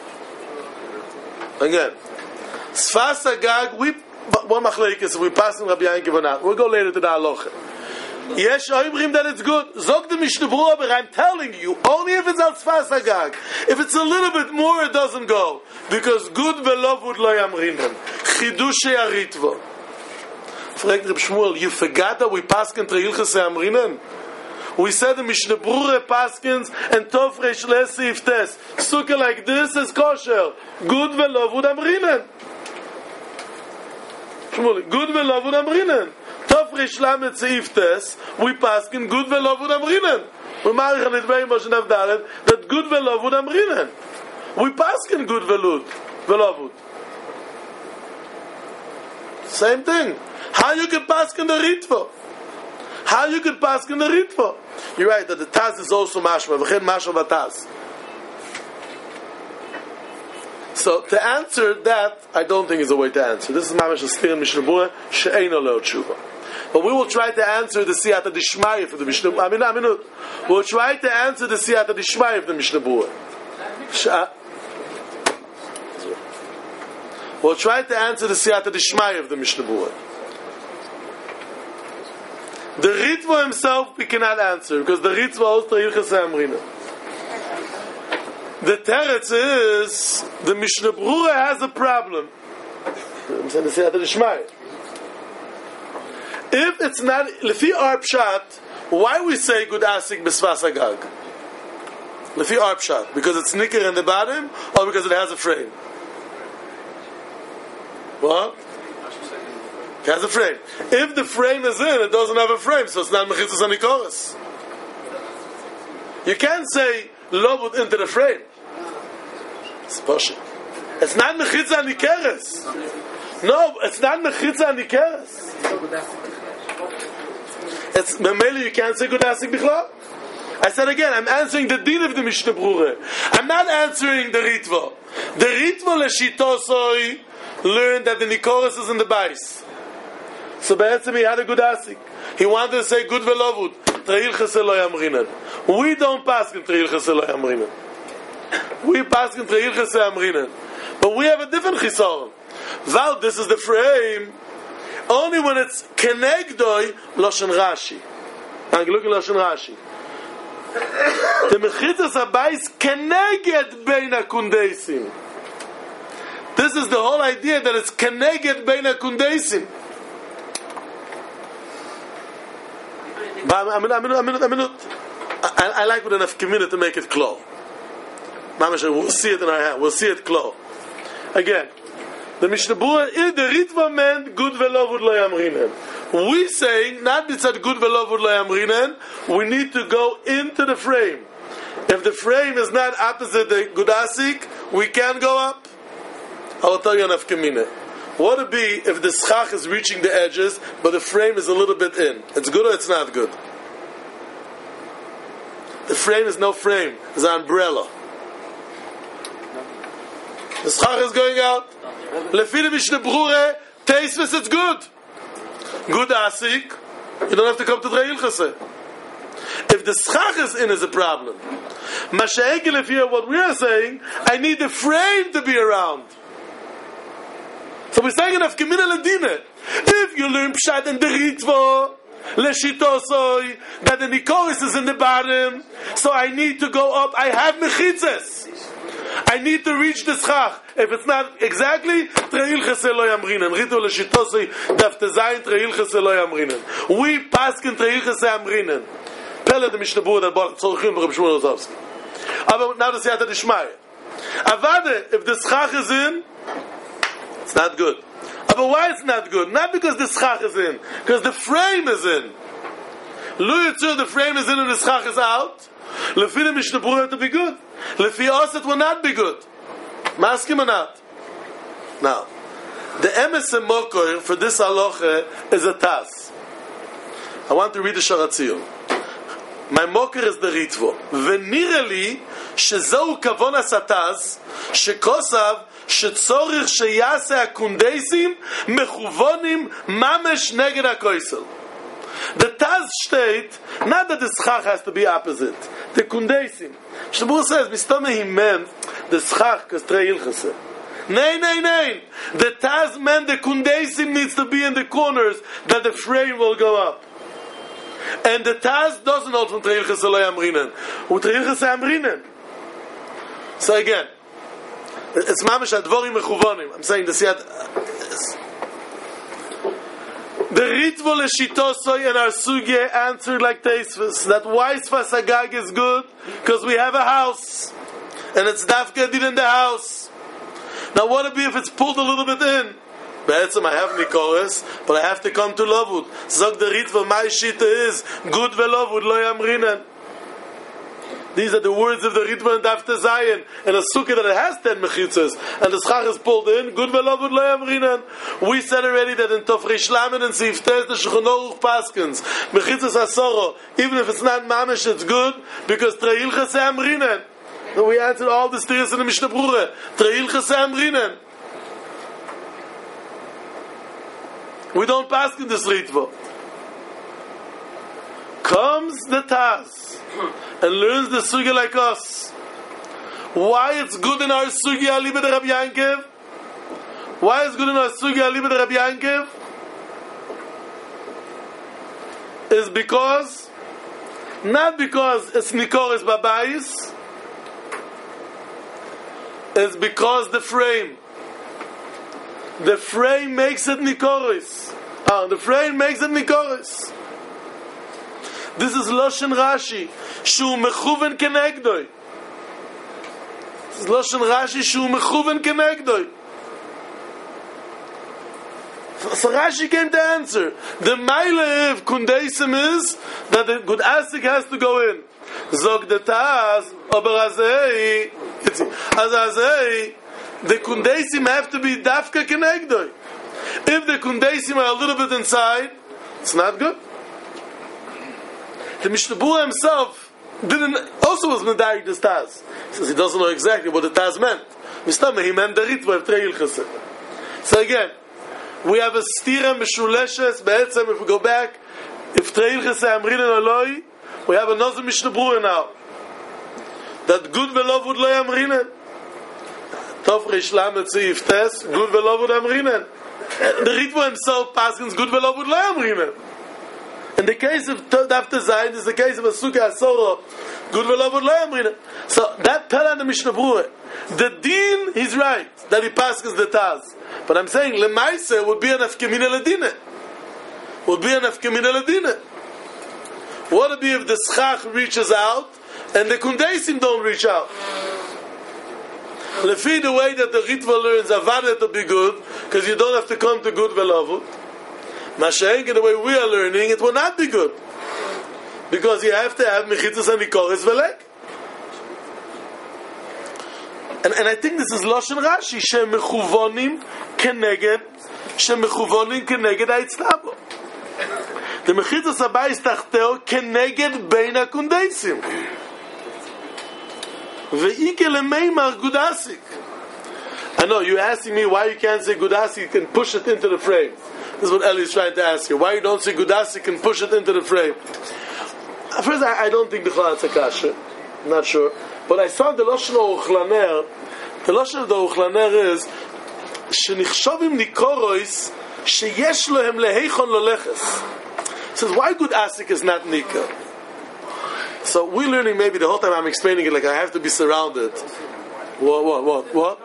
Again, Sfas Agag, we, one machlekes, we pass in Rabbi Yankiv or not. We'll go later to the halacha. Yesh oimrim that it's good. Zog the Mishnah Brura, but I'm telling you, only if it's al Sfas Agag. If it's a little bit more, it doesn't go. Because good velovud lo yamrinem. Chidushe aritvo. Fragt Reb Shmuel, you forgot that we paskin Treilches Amrinen? We said the Mishnah Brura paskins and Tov Reish Lesif Tes. Sukkah like this is kosher. Good velovud amrinen. Shmuel, good velovud amrinen. Tov Reish Lamed Seif Tes. We paskin good velovud amrinen. We marich an idvei Moshe Navdalet that good velovud amrinen. We paskin good velud velovud. Same thing. How you can pass in the ritva? How you can pass in the ritva? You're right that the taz is also mashma. V'chen mashma v'taz. So to answer that, I don't think is a way to answer. This is mamash astir in Mishnah Brura she'eino leo tshuva. But we will try to answer the siyata dishmaya for the Mishnah. I mean, I mean, we'll try to answer the siyata dishmaya for the Mishnah Brura. We'll try to answer the siyata dishmaya of the Mishnah Brura. The Ritva himself we cannot answer because the Ritva also Hilchas Amrina. The teretz is the Mishnah Brura has a problem. I'm saying the Siyata D'Shmaya. If it's not lefi our pshat, why we say good asik b'sfas agag? Lefi our pshat because it's nicker in the bottom or because it has a frame? What? It has a frame. If the frame is in, it doesn't have a frame, so it's not mechitzas anikoros. You can't say lobut into the frame. It's bullshit. It's not mechitzas anikeres. No, it's not mechitzas anikeres. It's memeli. You can't say good asik bichlal. I said again, I'm answering the din of the Mishnah Brura. I'm not answering the Ritva. The Ritva l'shitosoi learned that the nikoros is in the bais. So Be'etzim he had a good asik. He wanted to say good velovud. Treil chesel lo yamrinan. We don't pass in treil chesel lo yamrinan. We pass in treil chesel yamrinan. But we have a different chisaron. Val, this is the frame. Only when it's kenegdoi loshen Rashi. And look at loshen Rashi. The mechitzas habayis keneged bein hakundeisim. This is the whole idea that it's keneged beina kundesim. But a minute, a minute, a minute, a minute. I, I like with enough community to make it clear. We'll see it in our hand. We'll see it clear. Again, the Mishnah Berurah is the Ritva meant good velovud lo yamrinen. We saying not b'tzad good velovud lo yamrinen. We need to go into the frame. If the frame is not opposite the gudasik, we can't go up. I will tell you enough kamina. What would it be if the schach is reaching the edges, but the frame is a little bit in? It's good or it's not good? The frame is no frame. It's an umbrella. The schach is going out. Lefi the Mishnah Berurah, Tosfos, it's good. Good asik. You don't have to come to Drei Hilchos. If the schach is in, is a problem. Masha'egel, if you hear what we are saying, I need the frame to be around. So we're saying enough Gemina Ladine. If you learn Pshat and the Ritva, Leshitosoi, that the Nikoris is in the bottom, so I need to go up. I have Mechitzes. I need to reach the schach. If it's not exactly, Drei Hilchos lo yamrinen. Ritva Leshitosoi, Daf Tezayin, Drei Hilchos lo yamrinen. We paskin Drei Hilchos yamrinen. Pelle the Mishnah Berurah that bought Tzorchim Reb Shmuel Ozovsky. Aber now the Siyata Dishmaya. Avade, if the schach is in, it's not good. But why it's not good? Not because the schach is in, because the frame is in. Lu Yitzur, the frame is in and the schach is out. Lefi the Mishnah Berurah to be good. Lefi us it will not be good. Maskim or not? Now, the emes mokor for this halacha is a tas. I want to read the Sharat Tziyun. My mokor is the Ritva. V'nireli shezeu kavon asataz shekosav שצורך שיעשה הקונדסים מכוונים ממש נגד הקויסל. The Taz state, not that the schach has to be opposite. The kundesim. Shmuel says, Mistama he meant the schach because Drei Hilchos. Nay, nay, nay. The Taz meant the kundesim needs to be in the corners that the frame will go up. And the Taz doesn't hold from Drei Hilchos lo yamrinen. Drei Hilchos yamrinen. So again, it's mamish advorim mechuvonim. I'm saying the siyat. The Ritva Leshitosoi and our sugya answered like Tosfos that why Sfas Agag is good because we have a house and it's dafka din in the house. Now what would it be if it's pulled a little bit in? Be'etzem I have Nikoris, but I have to come to Lovud. Zog the Ritva, my shita is good velovud lo yamrinen. These are the words of the Ritva and Daf Tezayin, and a sukkah that it has ten mechitzas, and the schach is pulled in. Good velovud lo yamrinen. We said already that in Tov Reish Lamed and Sif Tes the Shulchan Aruch paskins mechitzas asoro, even if it's not mamish, it's good because Drei Hilchos yamrinen. So we answered all the steers in the Mishnah Berurah. Drei Hilchos yamrinen. We don't paskin this Ritva. Comes the Taz and learns the sugya like us. Why it's good in our sugya aliba de Rabbi Yankiv? Why it's good in our sugya aliba de Rabbi Yankiv? Is because, not because it's Nikoris Babayis, it's because the frame. The frame makes it Nikoris. Ah, the frame makes it Nikoris. This is Loshen Rashi. Shu mechuven kenegdoi. This is Loshen Rashi. Shu mechuven kenegdoi. So Rashi came to answer. The Meile of Kundesim is that the good asik has to go in. Zog the Taz, aber azei, azei, the Kundesim have to be dafka kenegdoi. If the Kundesim are a little bit inside, it's not good. The Mishnah Berurah himself didn't, also was medayik this Taz. He says he doesn't know exactly what the Taz meant. Mistama, he meant the Ritva of Drei Hilchos. So again, we have a stira meshuleshes, be'etzem, if we go back, if Drei Hilchos amrinen aloi, we have another Mishnah Berurah now. That good velovud lo yamrinen. Tov Reish Lamed Sif Tes, good velovud amrinen. The Ritva himself paskins good velovud lo yamrinen. In the case of Daf Tezayin, is the case of a Sukkah Asoro, good velovud lo yamrinen. So that tell the Mishnah Berurah. The din, he's right that he passes the Taz, but I'm saying lemaise would be an afkemina ledina. Would be an afkemina ledina. What would be if the schach reaches out and the kundeisim don't reach out? Lefi the way that the Ritva learns avadet to be good, because you don't have to come to good velavut. Mashenk, in the way we are learning, it will not be good, because you have to have mechitzas and nikoris velek. And, and I think this is Lashon Rashi, shemechuvonim keneged, shemechuvonim keneged ha'itznabo. The mechitzas habayis tachteo keneged bein hakundeisim. Ve'ike lemeimar gudasik. I know, you're asking me why you can't say gudasik and push it into the frame. This is what Eli is trying to ask you. Why you don't say gudasik and push it into the frame? First, I, I don't think the Chala Tzakasha. I'm not sure. But I saw the Lashon Uchlaner. The Lashon of the Uchlaner is shenichshavim nikorois sheyesh lohem leheichon loleches. It says, why good asik is not nika? So we're learning, maybe the whole time I'm explaining it like I have to be surrounded. What, what, what, what?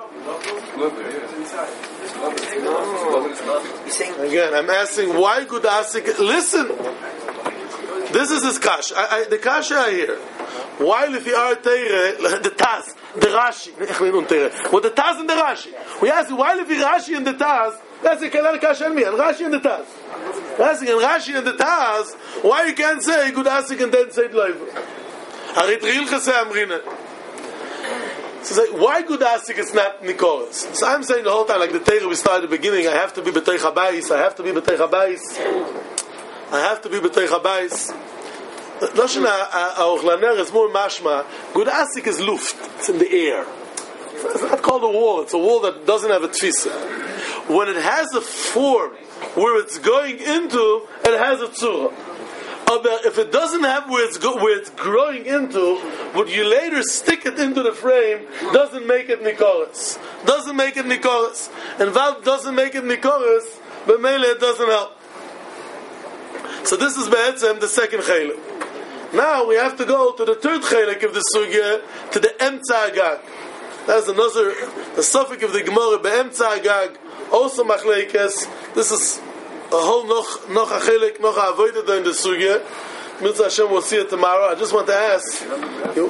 Again, I'm asking why good asik. Listen, this is his kash. I, I, the kash I hear. Why if you are teire the Taz, the Rashi? What the Taz and the Rashi? We ask you why if you Rashi and the Taz? That's a kalar kash on me and Rashi and the Taz. Asking and Rashi and the Taz, why you can't say good asik and then say live? Harit real chase amrina. So say, why good asik is not nikoros? So I'm saying the whole time, like the Torah we started at the beginning, I have to be b'teich habayis, I have to be b'teich habayis, I have to be b'teich habayis. Lashon ha'ochlaner is more mashma. Good asik is luft, it's in the air. It's not called a wall, it's a wall that doesn't have a tfisa. When it has a form where it's going into, it has a tzura. But if it doesn't have where it's go, where it's growing into, would you later stick it into the frame, doesn't make it nikoros. Doesn't make it nikoros. And valve doesn't make it nikoros, but mele it doesn't help. So this is be'etzem the second chelik. Now we have to go to the third chelik of the sugya, to the emtza agag. That's another, the suffix of the Gemara, be'emtza agag, also machlekes. This is a whole noch noch a chelik, noch a avodah in the sugya. Mitzvah Hashem will see it tomorrow. I just want to ask you,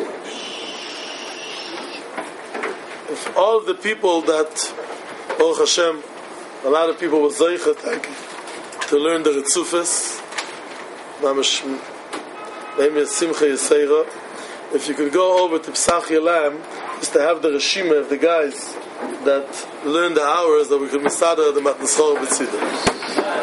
if all of the people that, Baruch Hashem, a lot of people were zeichet to learn the Ritzufis, maybe Simcha Yisera, if you could go over to Psach Yelam, just to have the Reshima of the guys that learn the hours that we could misada the Matnas Chor B'tzidah.